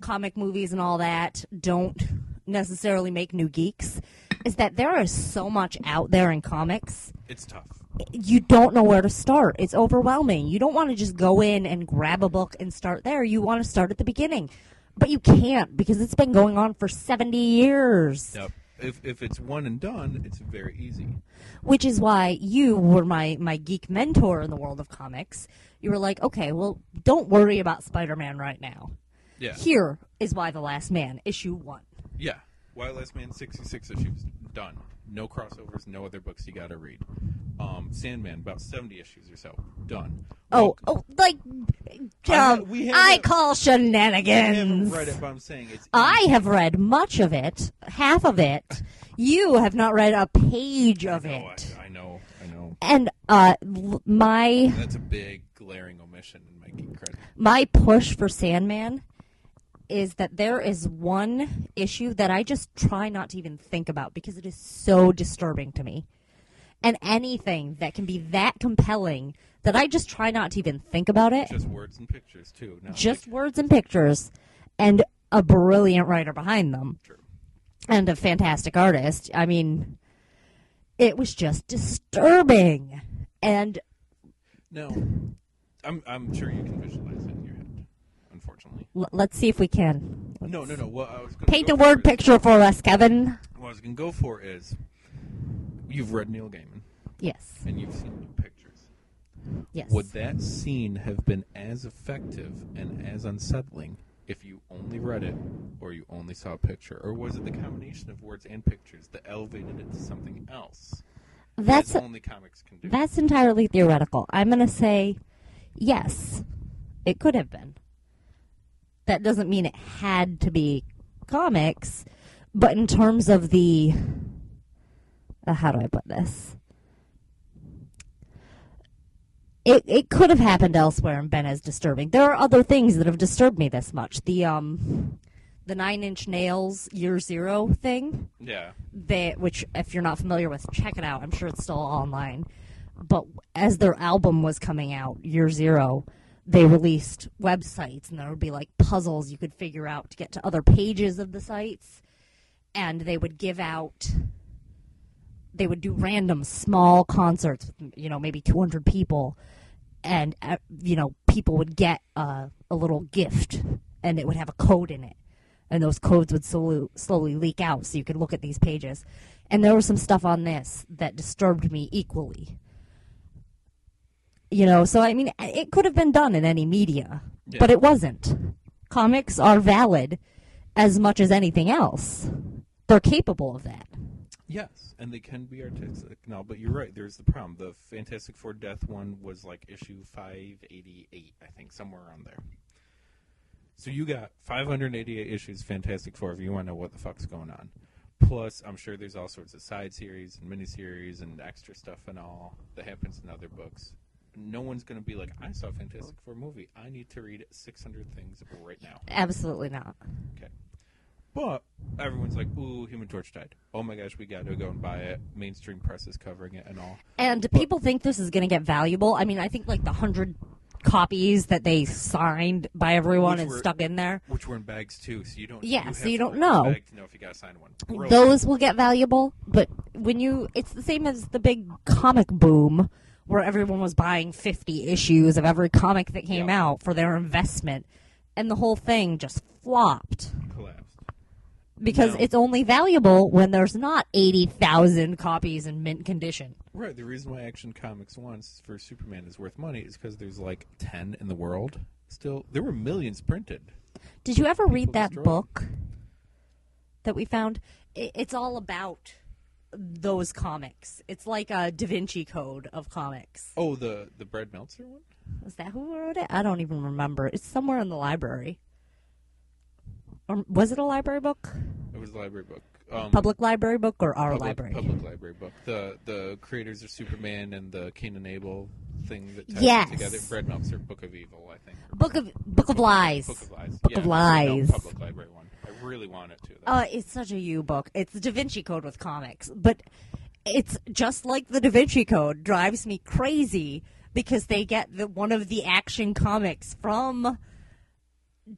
comic movies and all that don't necessarily make new geeks is that there is so much out there in comics. It's tough. You don't know where to start. It's overwhelming. You don't want to just go in and grab a book and start there. You want to start at the beginning. But you can't because it's been going on for 70 years. Yep. If it's one and done, it's very easy. Which is why you were my geek mentor in the world of comics. You were like, okay, well, don't worry about Spider-Man right now. Yeah. Here is Y the Last Man, issue 1. Yeah. Y the Last Man, 66 issues, done. No crossovers, no other books you got to read. Sandman, about 70 issues or so, done. I call shenanigans. I haven't read it, but I'm saying it's. I have read much of it, half of it. You have not read a page of it. I know. And that's a big glaring omission in my geek credit. My push for Sandman is that there is one issue that I just try not to even think about because it is so disturbing to me. And anything that can be that compelling that I just try not to even think about it. Just words and pictures, too. No, just words and pictures. And a brilliant writer behind them. True. And a fantastic artist. I mean, it was just disturbing. And no, I'm sure you can visualize it in your head, unfortunately. Let's see if we can. No. Well, I was gonna paint a word picture for us, Kevin. What I was going to go for is, you've read Neil Gaiman. Yes. And you've seen the pictures. Yes. Would that scene have been as effective and as unsettling if you only read it or you only saw a picture? Or was it the combination of words and pictures that elevated it to something else? That's only comics can do. That's entirely theoretical. I'm going to say yes, it could have been. That doesn't mean it had to be comics, but in terms of the... how do I put this? It could have happened elsewhere and been as disturbing. There are other things that have disturbed me this much. The 9 Inch Nails Year Zero thing. Yeah. Which, if you're not familiar with, check it out. I'm sure it's still online. But as their album was coming out, Year Zero, they released websites, and there would be like puzzles you could figure out to get to other pages of the sites. And they would give out... They would do random small concerts with, maybe 200 people. And, people would get a little gift, and it would have a code in it. And those codes would slowly leak out so you could look at these pages. And there was some stuff on this that disturbed me equally. So, I mean, it could have been done in any media, but it wasn't. Comics are valid as much as anything else. They're capable of that. Yes, and they can be artistic. No, but you're right. There's the problem. The Fantastic Four Death one was like issue 588, I think, somewhere around there. So you got 588 issues Fantastic Four if you want to know what the fuck's going on. Plus, I'm sure there's all sorts of side series and miniseries and extra stuff and all that happens in other books. No one's going to be like, I saw a Fantastic Four movie. I need to read 600 things right now. Absolutely not. Okay. But everyone's like, ooh, Human Torch died. Oh my gosh, we got to go and buy it. Mainstream press is covering it and all. And people think this is going to get valuable. I mean, I think like the 100 copies that they signed by everyone and stuck in there. Which were in bags too, so you don't you don't know. To know if you got to sign one. Really. Those will get valuable, but it's the same as the big comic boom where everyone was buying 50 issues of every comic that came out for their investment, and the whole thing just flopped. Collapsed. Because it's only valuable when there's not 80,000 copies in mint condition. Right. The reason why Action Comics once for Superman is worth money is because there's like 10 in the world. Still, there were millions printed. Did you ever read that book that we found? It's all about those comics. It's like a Da Vinci Code of comics. Oh, the Brad Meltzer one? Is that who wrote it? I don't even remember. It's somewhere in the library. Or was it a library book? It was a library book. Public library book or our library? Public library book. The creators of Superman and the Cain and Abel thing that ties them together. Brad Meltzer, Book of Evil, I think. Book of Lies. Book of Lies. Book of Lies. No, public library one. I really want it to. It's such a you book. It's the Da Vinci Code with comics, but it's just like the Da Vinci Code drives me crazy because they get one of the Action Comics from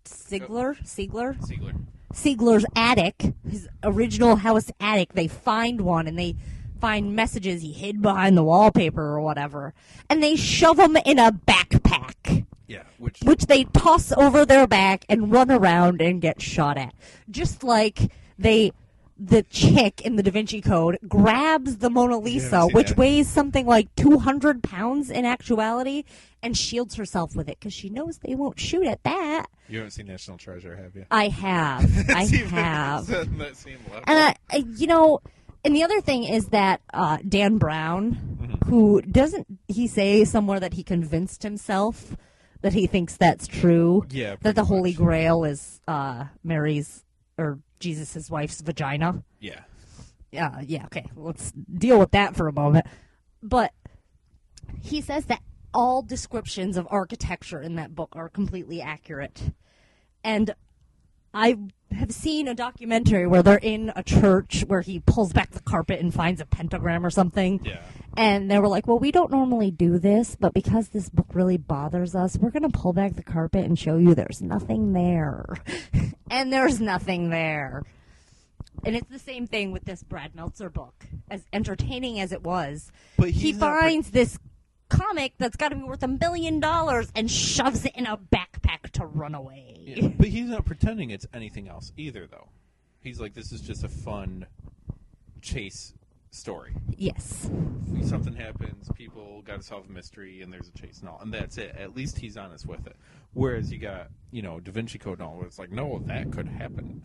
Siegler's attic, his original house attic. They find one, and they find messages he hid behind the wallpaper or whatever, and they shove them in a backpack. Yeah, which they toss over their back and run around and get shot at. Just like the chick in the Da Vinci Code grabs the Mona Lisa, which weighs something like 200 pounds in actuality, and shields herself with it because she knows they won't shoot at that. You haven't seen National Treasure, have you? I have. I have. That same level. And, and the other thing is that Dan Brown, who he say somewhere that he convinced himself that he thinks that's true, that the Holy Grail is Mary's or Jesus' wife's vagina. Yeah. Okay, let's deal with that for a moment. But he says that all descriptions of architecture in that book are completely accurate. And I have seen a documentary where they're in a church where he pulls back the carpet and finds a pentagram or something. Yeah. And they were like, well, we don't normally do this, but because this book really bothers us, we're going to pull back the carpet and show you there's nothing there. And there's nothing there. And it's the same thing with this Brad Meltzer book. As entertaining as it was, but he finds this comic that's got to be worth $1 million and shoves it in a backpack to run away. Yeah, but he's not pretending it's anything else either, though. He's like, this is just a fun chase story. Yes. Something happens, people got to solve a mystery, and there's a chase and all, and that's it. At least he's honest with it. Whereas you got, Da Vinci Code and all, where it's like, no, that could happen.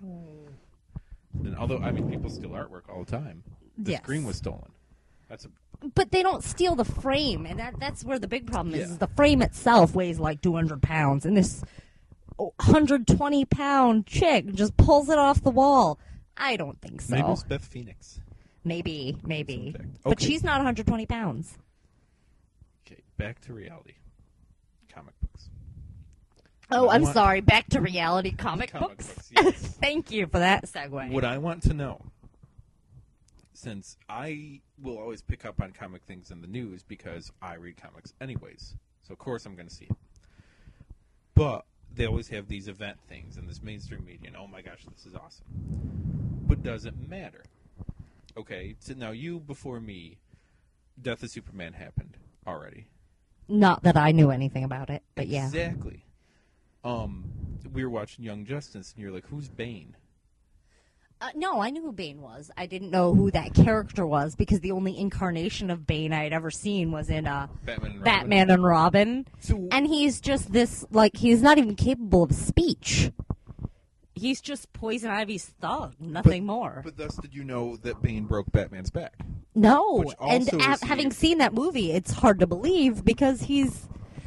And although, people steal artwork all the time. The screen was stolen. But they don't steal the frame, and that's where the big problem is. The frame itself weighs like 200 pounds, and this 120-pound chick just pulls it off the wall. I don't think so. Maybe it's Beth Phoenix. Maybe. Okay. But she's not 120 pounds. Okay, back to reality. Comic books. Oh, I'm sorry. Back to reality comic books? Yes. Thank you for that segue. What I want to know, since I will always pick up on comic things in the news because I read comics anyways, so of course I'm going to see it. But they always have these event things in this mainstream media, and oh my gosh, this is awesome. But does it matter? Okay, so now you, before me, Death of Superman happened already. Not that I knew anything about it, but yeah. Exactly. We were watching Young Justice, and you're like, who's Bane? No, I knew who Bane was. I didn't know who that character was because the only incarnation of Bane I had ever seen was in Batman and Robin. So, and he's just this, he's not even capable of speech. He's just Poison Ivy's thug, nothing more. But thus did you know that Bane broke Batman's back? No, and having seen that movie, it's hard to believe because he's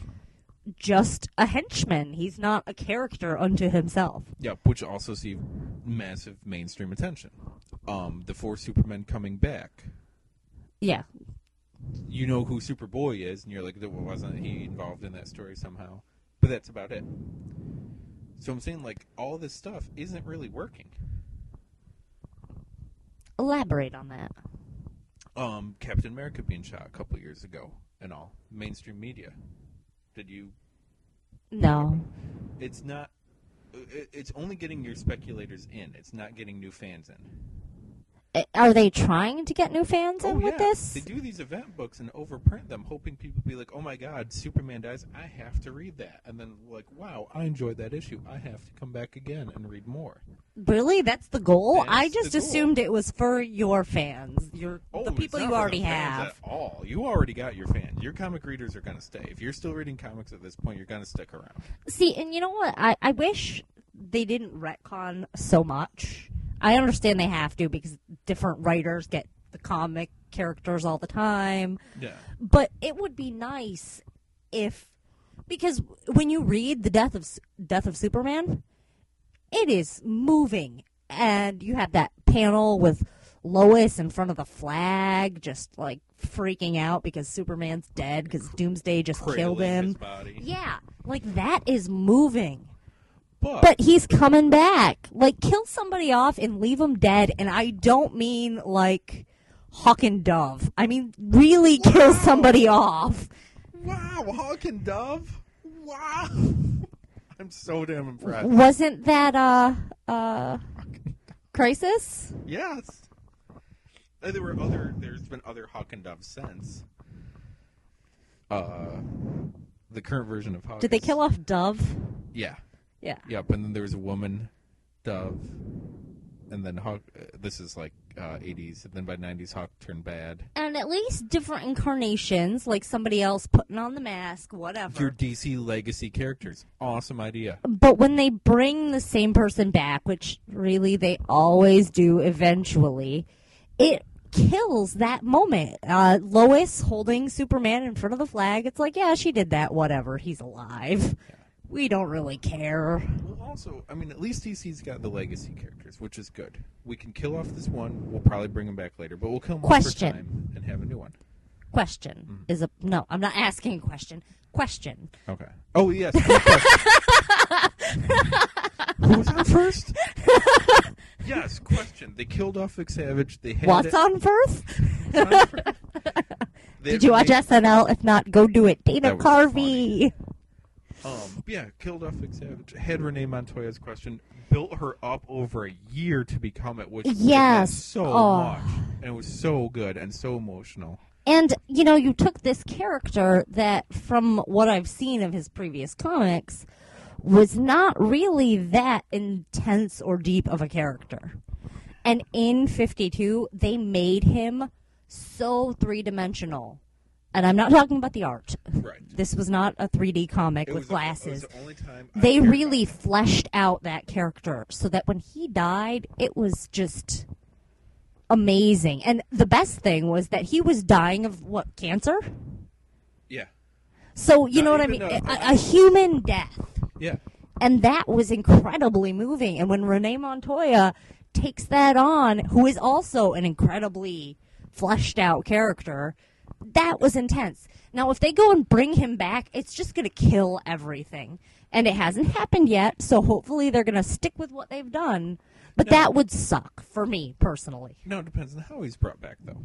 just a henchman. He's not a character unto himself. Yeah, which also received massive mainstream attention. The 4 Supermen coming back. Yeah. You know who Superboy is, and you're like, wasn't he involved in that story somehow? But that's about it. So I'm saying, all this stuff isn't really working. Elaborate on that. Captain America being shot a couple years ago and all. Mainstream media. Did you? No. It's not. It's only getting your speculators in. It's not getting new fans in. Are they trying to get new fans in with this? They do these event books and overprint them, hoping people be like, oh my god, Superman dies, I have to read that. And then wow, I enjoyed that issue. I have to come back again and read more. Really? That's the goal? I just assumed it was for your fans. The people you already have. At all. You already got your fans. Your comic readers are going to stay. If you're still reading comics at this point, you're going to stick around. See, and you know what? I wish they didn't retcon so much. I understand they have to because different writers get the comic characters all the time. Yeah. But it would be nice because when you read the Death of Superman, it is moving, and you have that panel with Lois in front of the flag, just freaking out because Superman's dead because Doomsday just killed him. His body. Yeah, that is moving. But he's coming back. Kill somebody off and leave them dead. And I don't mean Hawk and Dove. I mean, really kill somebody off. Wow, Hawk and Dove? Wow. I'm so damn impressed. Wasn't that Crisis? Yes. There's been other Hawk and Dove since. The current version of Hawk. Did they kill off Dove? Yeah. Yeah. Yep, and then there was a woman, Dove, and then Hawk. This is like 80s, and then by 90s, Hawk turned bad. And at least different incarnations, like somebody else putting on the mask, whatever. Your DC legacy characters. Awesome idea. But when they bring the same person back, which really they always do eventually, it kills that moment. Lois holding Superman in front of the flag. It's like, yeah, she did that. Whatever. He's alive. Yeah. We don't really care. Well, also, I mean, at least DC's got the legacy characters, which is good. We can kill off this one. We'll probably bring him back later, but we'll kill him one for time and have a new one. Question is a no. I'm not asking a question. Question. Okay. Oh yes. Who was on first? Yes. Question. They killed off Vic Savage. They had What's on first? Did you watch SNL? If not, go do it. Dana Carvey. Yeah, killed off Vic Savage. Had Renee Montoya's question. Built her up over a year to become it, which yes, so much, and it was so good and so emotional. And you took this character that, from what I've seen of his previous comics, was not really that intense or deep of a character. And in 52, they made him so three-dimensional. And I'm not talking about the art. Right. This was not a 3D comic with glasses. It was the only time they really fleshed out that character so that when he died, it was just amazing. And the best thing was that he was dying of, what, cancer? Yeah. So, you know what I mean? A human death. Yeah. And that was incredibly moving. And when Renee Montoya takes that on, who is also an incredibly fleshed out character, that was intense. Now, if they go and bring him back, it's just going to kill everything. And it hasn't happened yet, so hopefully they're going to stick with what they've done. But that would suck for me, personally. No, it depends on how he's brought back, though.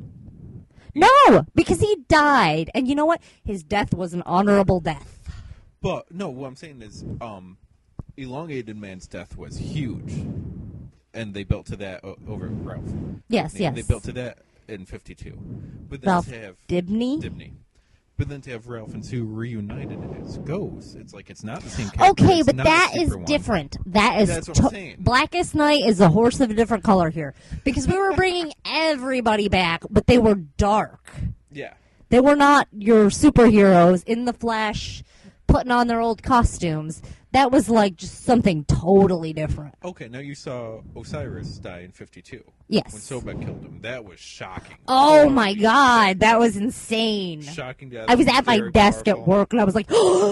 No, because he died. And you know what? His death was an honorable death. But, no, what I'm saying is, Elongated Man's death was huge. And they built to that over Ralph. Yes, yes. They built to that in 52. But then Ralph to have Dibny. But then to have Ralph and Sue reunited as ghosts, it's like it's not the same character. Okay, but that is different. That's what I'm saying. Blackest Night is a horse of a different color here. Because we were bringing everybody back, but they were dark. Yeah. They were not your superheroes in the flesh, putting on their old costumes. That was like just something totally different. Okay, now you saw Osiris die in 52. Yes. When Sobek killed him. That was shocking. Oh my God, that was insane. Shocking death. I was at my desk at work and I was like,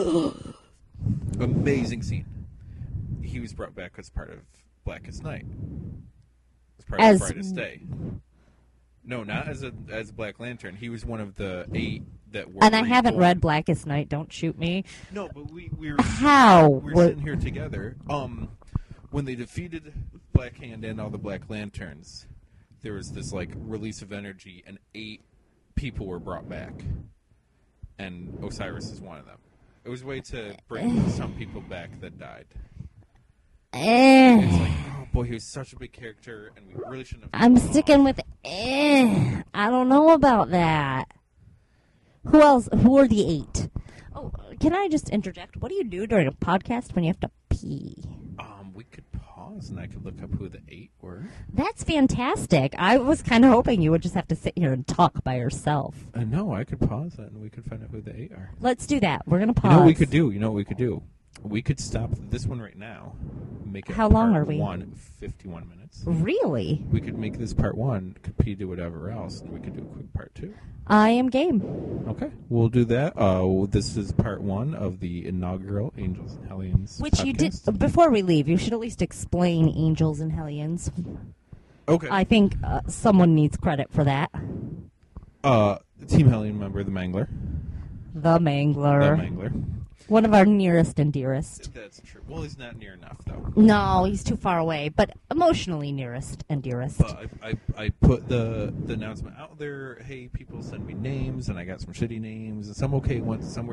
amazing scene. He was brought back as part of Blackest Night. As part of Brightest Day. No, not as Black Lantern. He was one of the 8 that were. And I haven't read Blackest Night. Don't shoot me. No, but we were sitting here together. When they defeated Black Hand and all the Black Lanterns, there was this like release of energy, and 8 people were brought back, and Osiris is one of them. It was a way to bring some people back that died. It's like, oh boy, he was such a big character, and we really shouldn't have. I'm sticking with. I don't know about that. Who else? Who are the 8? Oh, can I just interject? What do you do during a podcast when you have to pee? We could pause, and I could look up who the 8 were. That's fantastic. I was kind of hoping you would just have to sit here and talk by yourself. No, I could pause that, and we could find out who the 8 are. Let's do that. We're gonna pause. You know what we could do? We could stop this one right now. Make it How long are we? 51 minutes. Really? We could make this part 1, compete to whatever else, and we could do a quick part 2. I am game. Okay, we'll do that. This is part 1 of the inaugural Angels and Hellions Which podcast. You did. Before we leave, you should at least explain Angels and Hellions. Okay. I think someone needs credit for that. Team Hellion member, the Mangler. The Mangler. One of our nearest and dearest. That's true. Well, he's not near enough, though. No, he's too far away, but emotionally nearest and dearest. But I put the announcement out there, hey, people send me names, and I got some shitty names, and some okay ones, some were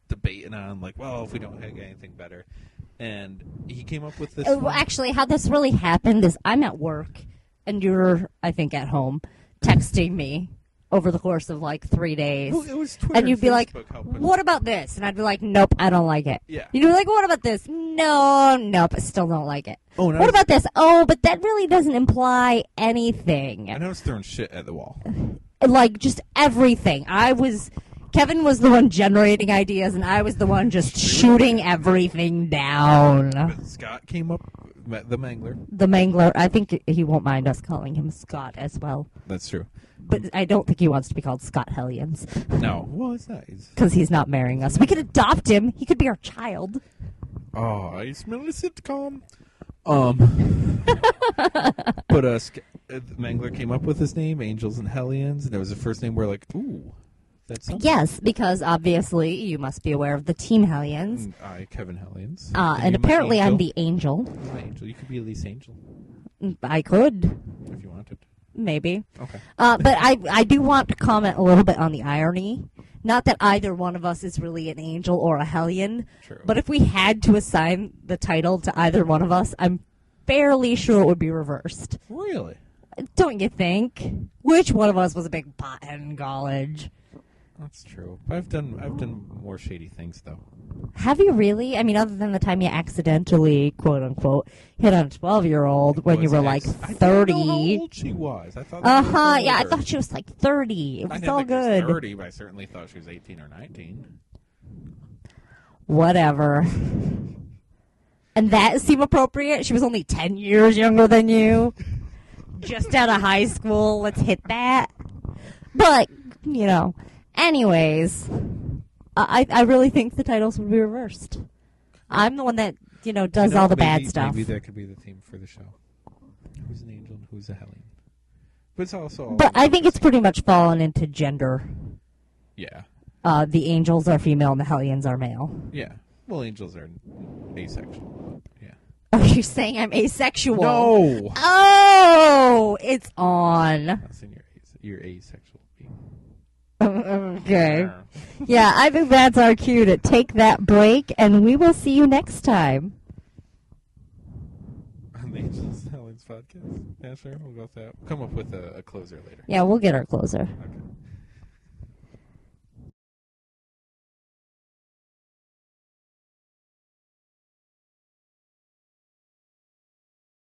debating on, like, well, if we don't have anything better. And he came up with this. Well, actually, how this really happened is I'm at work, and you're, I think, at home, texting me over the course of like 3 days. Well, it was Twitter and you'd be like, helping. what about this? And I'd be like, nope, I don't like it. Yeah. You'd be like, what about this? No, nope, I still don't like it. Oh, no. What about this? Oh, but that really doesn't imply anything. And I was throwing shit at the wall. Like, just everything. Kevin was the one generating ideas, and I was the one just shooting everything down. But Scott came up, the Mangler. The Mangler, I think he won't mind us calling him Scott as well. That's true. But I don't think he wants to be called Scott Hellions. No. Well, it's not. Because he's not marrying us. We could adopt him. He could be our child. Oh, I smell a sitcom. But Mangler came up with his name, Angels and Hellions, and it was the first name we're like, ooh, that's something. Yes, because obviously you must be aware of the Team Hellions. And I, Kevin Hellions. And apparently I'm the Angel. You're my Angel. You could be Elise Angel. I could. If you wanted. Maybe. Okay. But I do want to comment a little bit on the irony. Not that either one of us is really an angel or a hellion. True. But if we had to assign the title to either one of us, I'm fairly sure it would be reversed. Really? Don't you think? Which one of us was a big pothead in college? That's true. I've done more shady things though. Have you really? I mean, other than the time you accidentally, quote unquote, hit on a 12-year-old when you were like 30. I didn't know how old she was. I thought. Yeah, I thought she was like 30. It was all good. She was 30, but I certainly thought she was 18 or 19. Whatever. And that seem appropriate? She was only 10 years younger than you. Just out of high school. Let's hit that. But, you know. Anyways, I really think the titles would be reversed. I'm the one that, does all the bad stuff. Maybe that could be the theme for the show. Who's an angel and who's a hellion? But it's also. But I think it's pretty much fallen into gender. Yeah. The angels are female and the hellions are male. Yeah. Well, angels are asexual. Yeah. Are you saying I'm asexual? No. Oh, it's on. That's in your asexual. Okay. Yeah, I think that's our cue to take that break, and we will see you next time. On the Angels and Hellions podcast. Yeah, sure. We'll go with that. We'll come up with a closer later. Yeah, we'll get our closer. Okay.